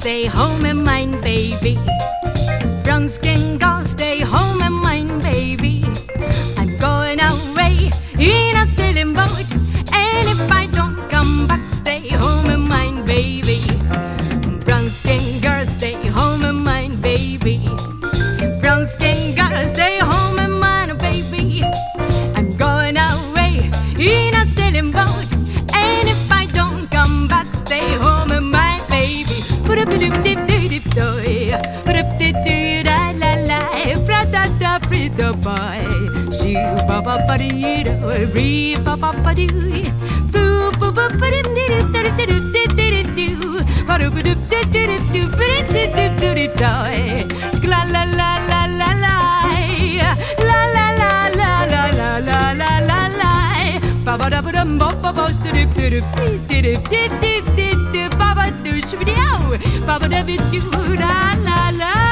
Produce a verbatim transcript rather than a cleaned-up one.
stay home and mind, baby. Brown skin girl, stay home and mind, baby. I'm going away in a sailing boat, and if I don't come back, stay home and mind, baby. Brown skin girl, stay home and mind, baby. Brown skin girl, stay home and mind, baby. I'm going away in a sailing boat, and if I don't come back, stay home and mind, baby. Put up a dip dip dip doy, put up dip dip la la la, frata da frito boy. Shoo ba ba ba dee do, ree ba ba ba doo, boo boo ba ba dip dip dip dip dip dip dip, ba doo dip dip dip dip dip dip dip dip dip doy. La la la la la la, la la la la la la la la la la. Ba ba da ba dum ba ba ba dip dip dip dip dip dip dip dip ba ba doo shoo dee ow, ba ba da dip doo la la la.